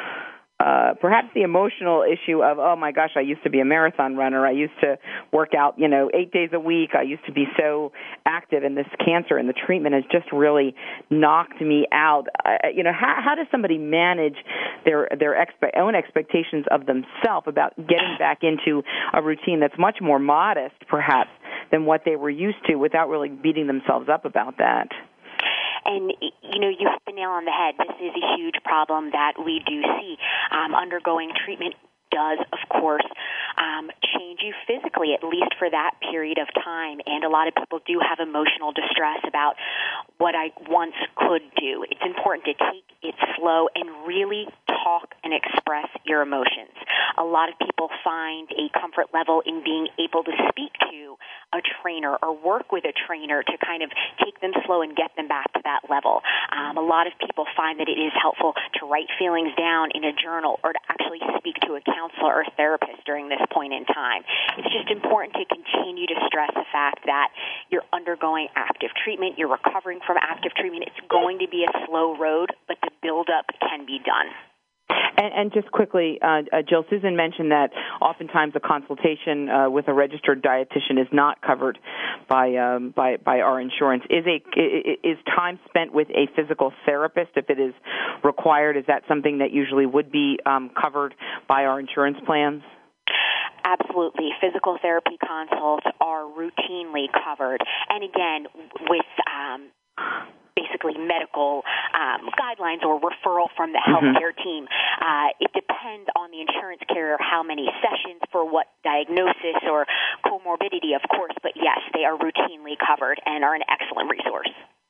Uh, perhaps the emotional issue of, oh, my gosh, I used to be a marathon runner. I used to work out, you know, eight days a week. I used to be so active, and this cancer and the treatment has just really knocked me out. Uh, you know, how, how does somebody manage their their expe- own expectations of themselves about getting back into a routine that's much more modest, perhaps, than what they were used to, without really beating themselves up about that? And, you know, you hit the nail on the head. This is a huge problem that we do see. Um, undergoing treatment does, of course, um, change you physically, at least for that period of time. And a lot of people do have emotional distress about what I once could do. It's important to take it slow and really talk and express your emotions. A lot of people find a comfort level in being able to speak to a trainer or work with a trainer to kind of take them slow and get them back to that level. Um, a lot of people find that it is helpful to write feelings down in a journal, or to actually speak to a counselor or therapist during this point in time. It's just important to continue to stress the fact that you're undergoing active treatment, you're recovering from active treatment. It's going to be a slow road, but the build-up can be done. And, and just quickly, uh, uh, Jill, Susan mentioned that oftentimes a consultation uh, with a registered dietitian is not covered by um, by, by our insurance. Is a is time spent with a physical therapist, if it is required, is that something that usually would be um, covered by our insurance plans? Absolutely. Physical therapy consults are routinely covered. And again, with um, basically medical um, guidelines or referral from the healthcare mm-hmm. team. Uh, it depends on the insurance carrier how many sessions for what diagnosis or comorbidity, of course, but yes, they are routinely covered and are an excellent resource.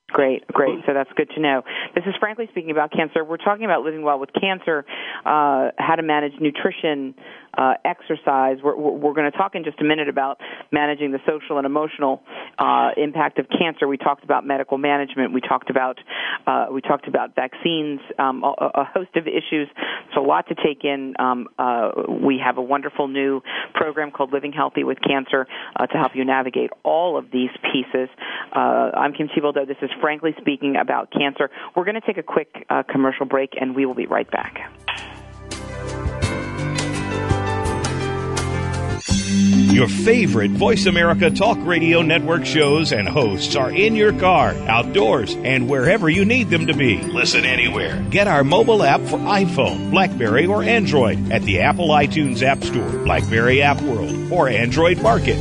Great, great. So that's good to know. This is Frankly Speaking About Cancer. We're talking about living well with cancer, uh, how to manage nutrition, uh, exercise. We're, we're going to talk in just a minute about managing the social and emotional uh, impact of cancer. We talked about medical management. We talked about uh, we talked about vaccines, um, a, a host of issues. It's a lot to take in. Um, uh, we have a wonderful new program called Living Healthy with Cancer uh, to help you navigate all of these pieces. Uh, I'm Kim Thiboldeaux. This is Frankly Speaking About Cancer. We're going to take a quick uh, commercial break, and we will be right back. Your favorite Voice America Talk Radio Network shows and hosts are in your car, outdoors, and wherever you need them to be. Listen anywhere. Get our mobile app for iPhone, BlackBerry, or Android at the Apple iTunes App Store, BlackBerry App World, or Android Market.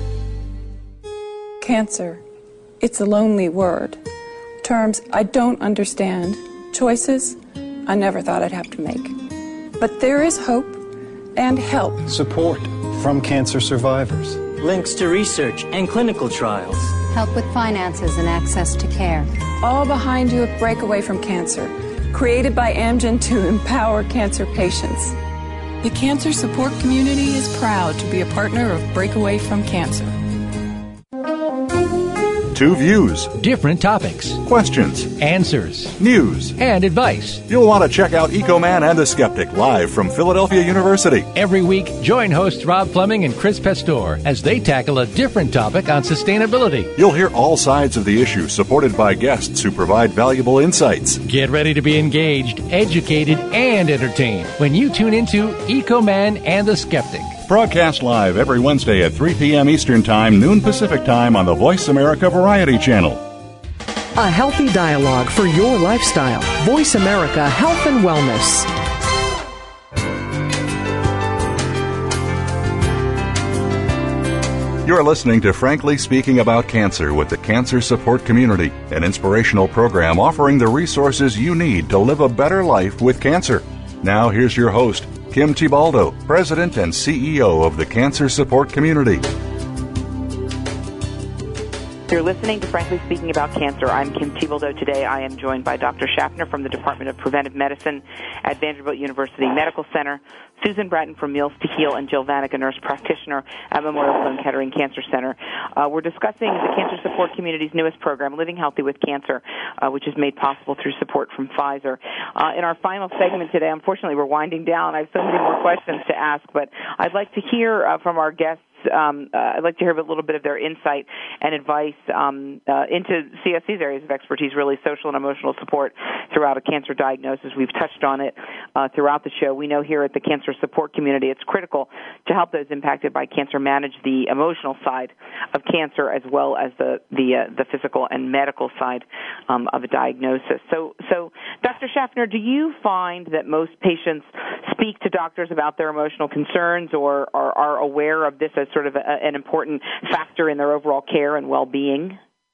Cancer. It's a lonely word. Terms I don't understand. Choices I never thought I'd have to make. But there is hope and help. Support from cancer survivors. Links to research and clinical trials. Help with finances and access to care. All behind you at Breakaway from Cancer, created by Amgen to empower cancer patients. The cancer support community is proud to be a partner of Breakaway from Cancer. Two views. Different topics. Questions. Answers. News. And advice. You'll want to check out EcoMan and the Skeptic live from Philadelphia University. Every week, join hosts Rob Fleming and Chris Pastor as they tackle a different topic on sustainability. You'll hear all sides of the issue, supported by guests who provide valuable insights. Get ready to be engaged, educated, and entertained when you tune into EcoMan and the Skeptic. Broadcast live every Wednesday at three p.m. Eastern Time, noon Pacific Time on the Voice America Variety Channel. A healthy dialogue for your lifestyle. Voice America Health and Wellness. You're listening to Frankly Speaking About Cancer with the Cancer Support Community, an inspirational program offering the resources you need to live a better life with cancer. Now here's your host, Kim Thiboldeaux, President and C E O of the Cancer Support Community. You're listening to Frankly Speaking About Cancer. I'm Kim Thiboldeaux. Today I am joined by Doctor Schaffner from the Department of Preventive Medicine at Vanderbilt University Medical Center, Susan Bratton from Meals to Heal, and Jill Vanek, a nurse practitioner at Memorial Sloan Kettering Cancer Center. Uh, we're discussing the Cancer Support Community's newest program, Living Healthy with Cancer, uh, which is made possible through support from Pfizer. Uh, in our final segment today, unfortunately, we're winding down. I have so many more questions to ask, but I'd like to hear uh, from our guests. Um, uh, I'd like to hear a little bit of their insight and advice um, uh, into C S C's areas of expertise, really social and emotional support throughout a cancer diagnosis. We've touched on it uh, throughout the show. We know here at the Cancer Support Community it's critical to help those impacted by cancer manage the emotional side of cancer as well as the the, uh, the physical and medical side um, of a diagnosis. So, so, Doctor Schaffner, do you find that most patients speak to doctors about their emotional concerns or are, are aware of this as sort of a, an important factor in their overall care and well-being?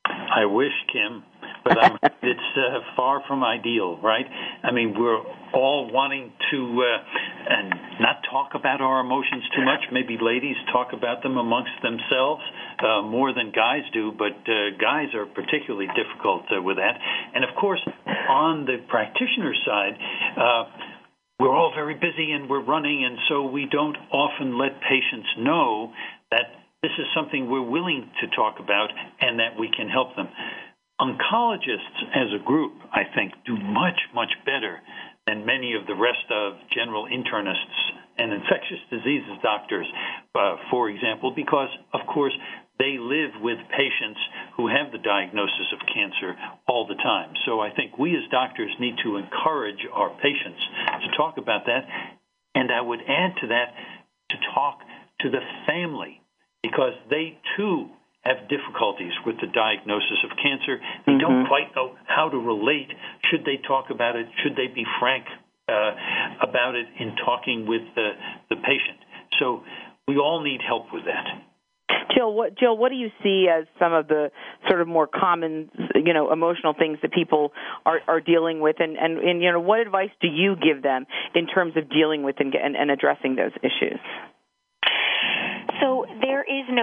I wish, Kim, but I'm, it's uh, far from ideal, right? I mean, we're all wanting to uh, and not talk about our emotions too much. Maybe ladies talk about them amongst themselves uh, more than guys do, but uh, guys are particularly difficult uh, with that. And, of course, on the practitioner side, uh, we're all very busy and we're running, and so we don't often let patients know that this is something we're willing to talk about and that we can help them. Oncologists as a group, I think, do much, much better than many of the rest of general internists and infectious diseases doctors, uh, for example, because, of course, they live with patients who have the diagnosis of cancer all the time. So I think we as doctors need to encourage our patients to talk about that. And I would add to that to talk to the family, because they, too, have difficulties with the diagnosis of cancer. They mm-hmm. don't quite know how to relate. Should they talk about it? Should they be frank uh, about it in talking with the, the patient? So we all need help with that. Jill, what Jill, what do you see as some of the sort of more common, you know, emotional things that people are, are dealing with, and, and, and you know, what advice do you give them in terms of dealing with and, and, and addressing those issues? So there is no standard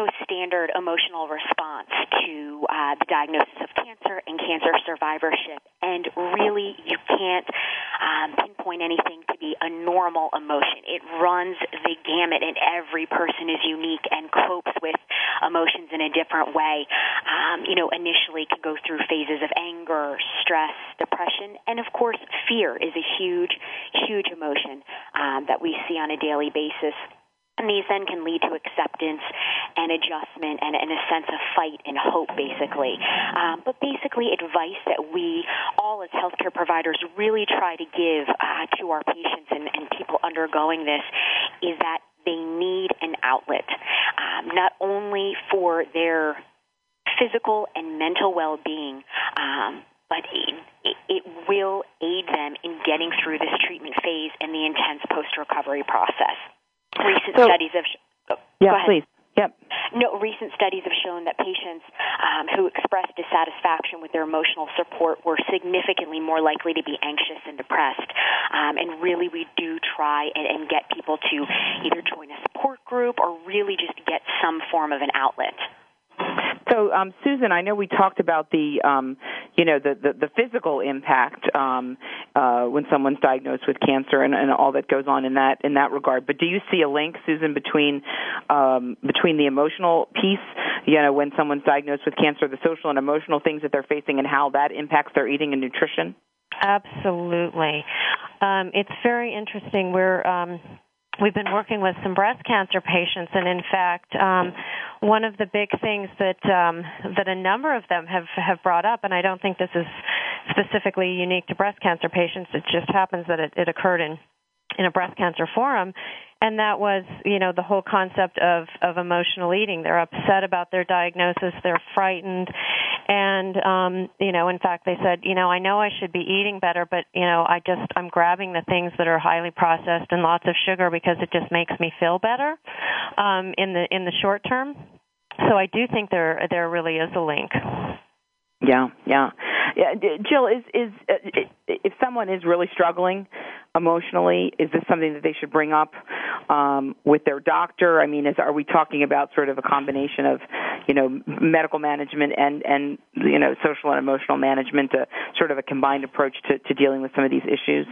standard emotional response to uh, the diagnosis of cancer and cancer survivorship. And really, you can't um, pinpoint anything to be a normal emotion. It runs the gamut, and every person is unique and copes with emotions in a different way. Um, you know, initially can go through phases of anger, stress, depression, and of course, fear is a huge, huge emotion um, that we see on a daily basis. And these then can lead to acceptance and adjustment and, and a sense of fight and hope, basically. Um, but basically, advice that we all as healthcare providers really try to give uh, to our patients and, and people undergoing this is that they need an outlet, um, not only for their physical and mental well-being, um, but it, it will aid them in getting through this treatment phase and the intense post-recovery process. Recent so, studies have... Oh, yeah, please. Yep. No, recent studies have shown that patients um, who express dissatisfaction with their emotional support were significantly more likely to be anxious and depressed. Um, and really, we do try and, and get people to either join a support group or really just get some form of an outlet. So, um, Susan, I know we talked about the, um, you know, the, the, the physical impact um, uh, when someone's diagnosed with cancer and, and all that goes on in that in that regard. But do you see a link, Susan, between um, between the emotional piece, you know, when someone's diagnosed with cancer, the social and emotional things that they're facing, and how that impacts their eating and nutrition? Absolutely. Um, it's very interesting. We're um, We've been working with some breast cancer patients, and in fact, um, one of the big things that um, that a number of them have, have brought up, and I don't think this is specifically unique to breast cancer patients, it just happens that it, it occurred in, in a breast cancer forum, and that was, you know, the whole concept of, of emotional eating. They're upset about their diagnosis, they're frightened, and, um, you know, in fact, they said, you know, I know I should be eating better, but, you know, I just, I'm grabbing the things that are highly processed and lots of sugar because it just makes me feel better um, in the in the short term. So I do think there there really is a link. Yeah, yeah, yeah. Jill, is is uh, if someone is really struggling emotionally, is this something that they should bring up um, with their doctor? I mean, is are we talking about sort of a combination of, you know, medical management and and you know, social and emotional management, a sort of a combined approach to, to dealing with some of these issues?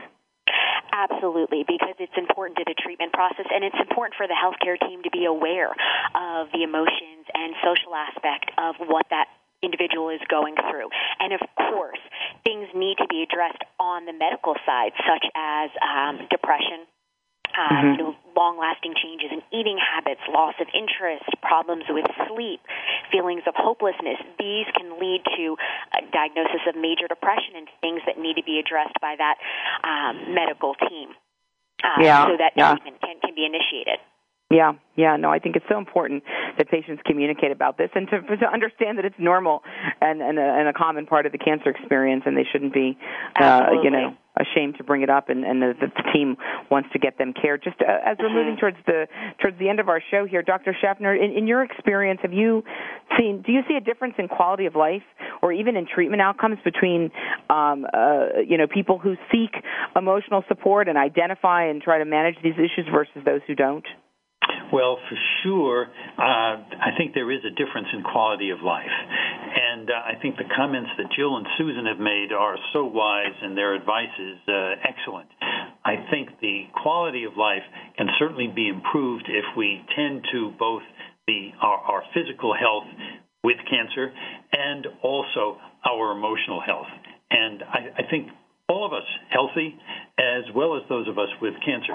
Absolutely, because it's important to the treatment process, and it's important for the healthcare team to be aware of the emotions and social aspect of what that individual is going through. And of course, things need to be addressed on the medical side, such as um, depression, uh, mm-hmm. you know, long-lasting changes in eating habits, loss of interest, problems with sleep, feelings of hopelessness. These can lead to a diagnosis of major depression and things that need to be addressed by that um, medical team uh, yeah, so that yeah. treatment can, can be initiated. Yeah, yeah, no, I think it's so important that patients communicate about this and to, to understand that it's normal and, and, a, and a common part of the cancer experience, and they shouldn't be, uh, you know, ashamed to bring it up, and, and the, the team wants to get them care. Just uh, as we're moving towards the towards the end of our show here, Doctor Schaffner, in, in your experience, have you seen? Do you see a difference in quality of life, or even in treatment outcomes between, um, uh, you know, people who seek emotional support and identify and try to manage these issues versus those who don't? Well, for sure, uh, I think there is a difference in quality of life. And uh, I think the comments that Jill and Susan have made are so wise, and their advice is uh, excellent. I think the quality of life can certainly be improved if we tend to both the our, our physical health with cancer and also our emotional health. And I, I think all of us healthy, as well as those of us with cancer,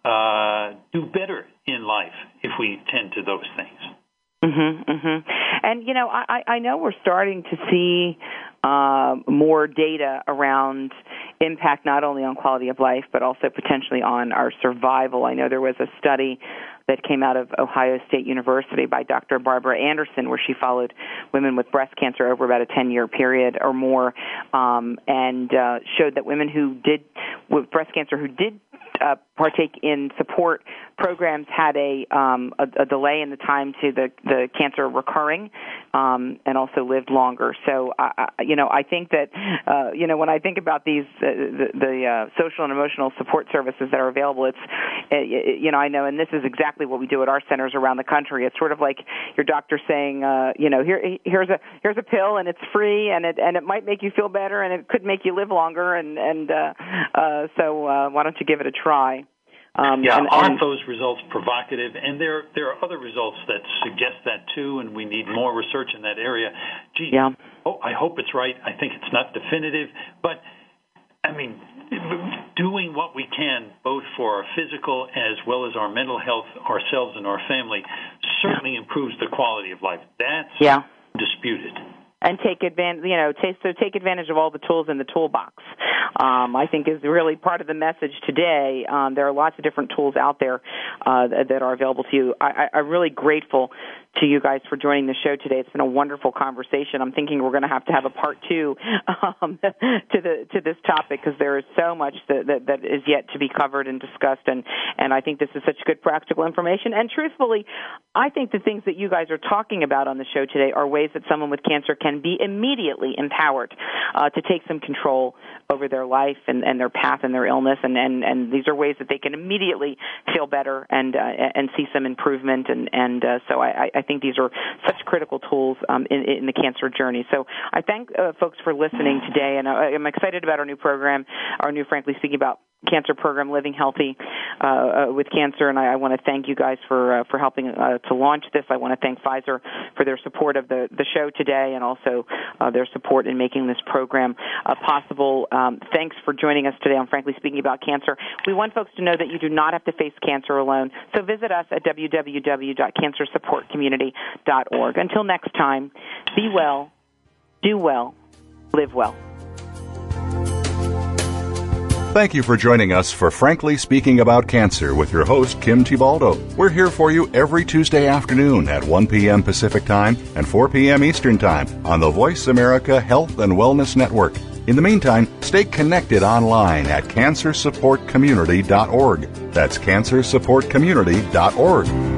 uh, do better in life if we tend to those things. Mm-hmm, mm-hmm. And, you know, I, I know we're starting to see uh, more data around impact not only on quality of life, but also potentially on our survival. I know there was a study that came out of Ohio State University by Doctor Barbara Anderson, where she followed women with breast cancer over about a ten-year period or more, um, and uh, showed that women who did, with breast cancer, who did uh, partake in support programs had a, um, a, a delay in the time to the, the cancer recurring, um, and also lived longer. So, I, I, you know, I think that, uh, you know, when I think about these, uh, the, the uh, social and emotional support services that are available, it's, uh, you know, I know, and this is exactly what we do at our centers around the country. It's sort of like your doctor saying, uh, you know, here, here's a here's a pill, and it's free, and it and it might make you feel better, and it could make you live longer, and and uh, uh, so uh, why don't you give it a try? Um, yeah, and, aren't and, those results provocative? And there there are other results that suggest that too, and we need more research in that area. Gee, yeah. oh, I hope it's right. I think it's not definitive, but I mean, doing what we can both for our physical as well as our mental health, ourselves and our family, certainly improves the quality of life. That's yeah. disputed. And take advantage, you know, take, so take advantage of all the tools in the toolbox. Um, I think is really part of the message today. Um, there are lots of different tools out there uh, that, that are available to you. I, I, I'm really grateful to you guys for joining the show today. It's been a wonderful conversation. I'm thinking we're going to have to have a part two um, to the to this topic because there is so much that, that, that is yet to be covered and discussed, and, and I think this is such good practical information. And truthfully, I think the things that you guys are talking about on the show today are ways that someone with cancer can be immediately empowered uh, to take some control over their life and, and their path and their illness, and, and, and these are ways that they can immediately feel better and uh, and see some improvement, and, and uh, so I, I think these are such critical tools um, in, in the cancer journey. So I thank uh, folks for listening today, and I, I'm excited about our new program, our new Frankly Speaking About Cancer program, Living Healthy uh, uh, with Cancer, and I, I want to thank you guys for uh, for helping uh, to launch this. I want to thank Pfizer for their support of the, the show today, and also uh, their support in making this program uh, possible. Um, thanks for joining us today on Frankly Speaking About Cancer. We want folks to know that you do not have to face cancer alone, so visit us at w w w dot cancer support community dot org. Until next time, be well, do well, live well. Thank you for joining us for Frankly Speaking About Cancer with your host, Kim Thiboldeaux. We're here for you every Tuesday afternoon at one p.m. Pacific Time and four p.m. Eastern Time on the Voice America Health and Wellness Network. In the meantime, stay connected online at cancer support community dot org. That's cancer support community dot org.